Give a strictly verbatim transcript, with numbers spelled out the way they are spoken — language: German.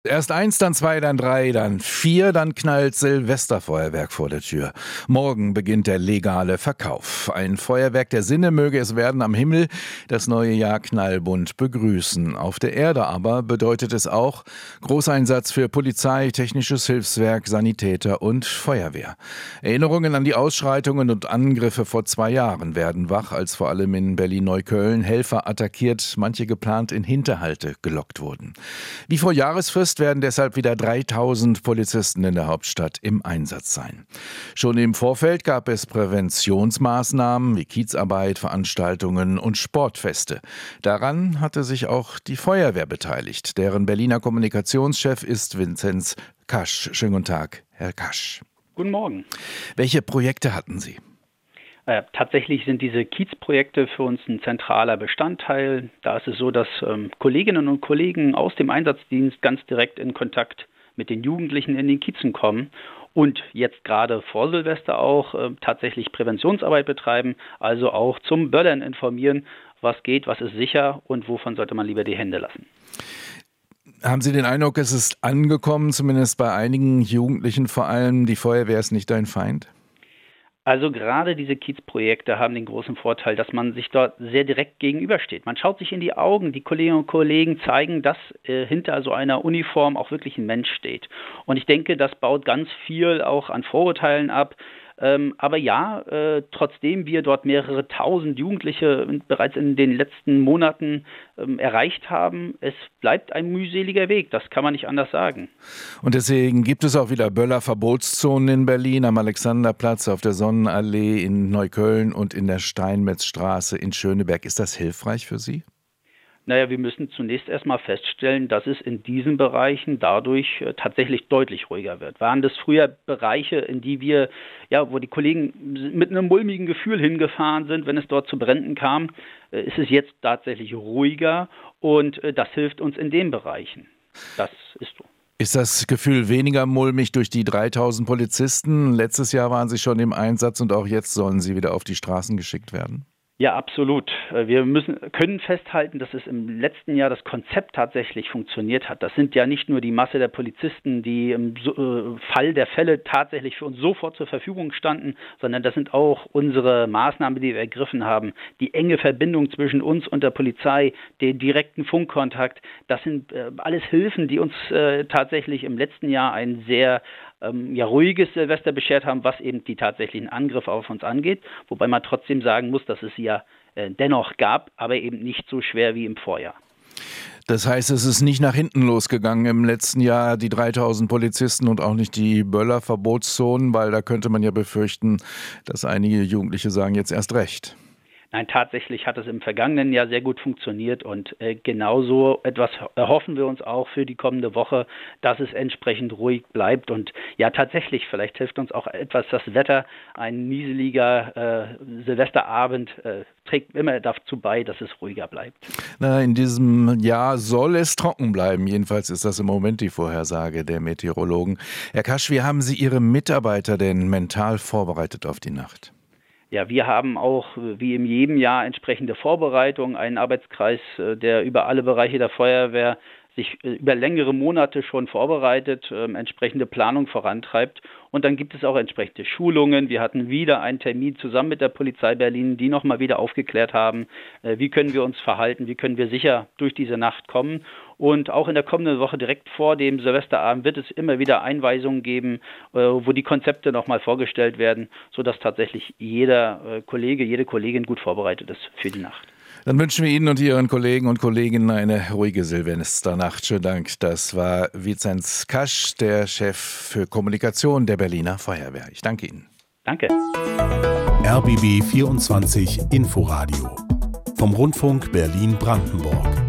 Erst eins, dann zwei, dann drei, dann vier, dann knallt Silvesterfeuerwerk vor der Tür. Morgen beginnt der legale Verkauf. Ein Feuerwerk der Sinne möge es werden am Himmel, das neue Jahr knallbunt begrüßen. Auf der Erde aber bedeutet es auch Großeinsatz für Polizei, technisches Hilfswerk, Sanitäter und Feuerwehr. Erinnerungen an die Ausschreitungen und Angriffe vor zwei Jahren werden wach, als vor allem in Berlin-Neukölln Helfer attackiert, manche geplant in Hinterhalte gelockt wurden. Wie vor Jahresfrist werden deshalb wieder dreitausend Polizisten in der Hauptstadt im Einsatz sein. Schon im Vorfeld gab es Präventionsmaßnahmen wie Kiezarbeit, Veranstaltungen und Sportfeste. Daran hatte sich auch die Feuerwehr beteiligt. Deren Berliner Kommunikationschef ist Vinzenz Kasch. Schönen guten Tag, Herr Kasch. Guten Morgen. Welche Projekte hatten Sie? Äh, tatsächlich sind diese Kiezprojekte für uns ein zentraler Bestandteil. Da ist es so, dass ähm, Kolleginnen und Kollegen aus dem Einsatzdienst ganz direkt in Kontakt mit den Jugendlichen in den Kiezen kommen und jetzt gerade vor Silvester auch äh, tatsächlich Präventionsarbeit betreiben, also auch zum Böllern informieren, was geht, was ist sicher und wovon sollte man lieber die Hände lassen. Haben Sie den Eindruck, es ist angekommen, zumindest bei einigen Jugendlichen vor allem, die Feuerwehr ist nicht dein Feind? Also gerade diese Kiezprojekte haben den großen Vorteil, dass man sich dort sehr direkt gegenübersteht. Man schaut sich in die Augen, die Kolleginnen und Kollegen zeigen, dass äh, hinter so einer Uniform auch wirklich ein Mensch steht. Und ich denke, das baut ganz viel auch an Vorurteilen ab. Ähm, aber ja, äh, trotzdem wir dort mehrere tausend Jugendliche bereits in den letzten Monaten ähm, erreicht haben, es bleibt ein mühseliger Weg, das kann man nicht anders sagen. Und deswegen gibt es auch wieder Böller-Verbotszonen in Berlin, am Alexanderplatz, auf der Sonnenallee in Neukölln und in der Steinmetzstraße in Schöneberg. Ist das hilfreich für Sie? Naja, wir müssen zunächst erstmal feststellen, dass es in diesen Bereichen dadurch äh, tatsächlich deutlich ruhiger wird. Waren das früher Bereiche, in die wir, ja, wo die Kollegen mit einem mulmigen Gefühl hingefahren sind, wenn es dort zu Bränden kam, äh, ist es jetzt tatsächlich ruhiger und äh, das hilft uns in den Bereichen. Das ist so. Ist das Gefühl weniger mulmig durch die dreitausend Polizisten? Letztes Jahr waren sie schon im Einsatz und auch jetzt sollen sie wieder auf die Straßen geschickt werden? Ja, absolut. Wir müssen, können festhalten, dass es im letzten Jahr das Konzept tatsächlich funktioniert hat. Das sind ja nicht nur die Masse der Polizisten, die im Fall der Fälle tatsächlich für uns sofort zur Verfügung standen, sondern das sind auch unsere Maßnahmen, die wir ergriffen haben. Die enge Verbindung zwischen uns und der Polizei, den direkten Funkkontakt, das sind alles Hilfen, die uns tatsächlich im letzten Jahr ein sehr Ähm, ja, ruhiges Silvester beschert haben, was eben die tatsächlichen Angriffe auf uns angeht. Wobei man trotzdem sagen muss, dass es sie ja äh, dennoch gab, aber eben nicht so schwer wie im Vorjahr. Das heißt, es ist nicht nach hinten losgegangen im letzten Jahr, die dreitausend Polizisten und auch nicht die Böller-Verbotszonen, weil da könnte man ja befürchten, dass einige Jugendliche sagen, jetzt erst recht. Nein, tatsächlich hat es im vergangenen Jahr sehr gut funktioniert und äh, genauso etwas erhoffen wir uns auch für die kommende Woche, dass es entsprechend ruhig bleibt und ja tatsächlich, vielleicht hilft uns auch etwas das Wetter, ein nieseliger äh, Silvesterabend äh, trägt immer dazu bei, dass es ruhiger bleibt. Na, in diesem Jahr soll es trocken bleiben, jedenfalls ist das im Moment die Vorhersage der Meteorologen. Herr Kasch, wie haben Sie Ihre Mitarbeiter denn mental vorbereitet auf die Nacht? Ja, wir haben auch wie in jedem Jahr entsprechende Vorbereitungen, einen Arbeitskreis, der über alle Bereiche der Feuerwehr sich über längere Monate schon vorbereitet, äh, entsprechende Planung vorantreibt. Und dann gibt es auch entsprechende Schulungen. Wir hatten wieder einen Termin zusammen mit der Polizei Berlin, die nochmal wieder aufgeklärt haben, äh, wie können wir uns verhalten, wie können wir sicher durch diese Nacht kommen. Und auch in der kommenden Woche direkt vor dem Silvesterabend wird es immer wieder Einweisungen geben, äh, wo die Konzepte nochmal vorgestellt werden, sodass tatsächlich jeder äh, Kollege, jede Kollegin gut vorbereitet ist für die Nacht. Dann wünschen wir Ihnen und Ihren Kollegen und Kolleginnen eine ruhige Silvesternacht. Schönen Dank. Das war Vinzenz Kasch, der Chef für Kommunikation der Berliner Feuerwehr. Ich danke Ihnen. Danke. R B B vierundzwanzig Inforadio vom Rundfunk Berlin-Brandenburg.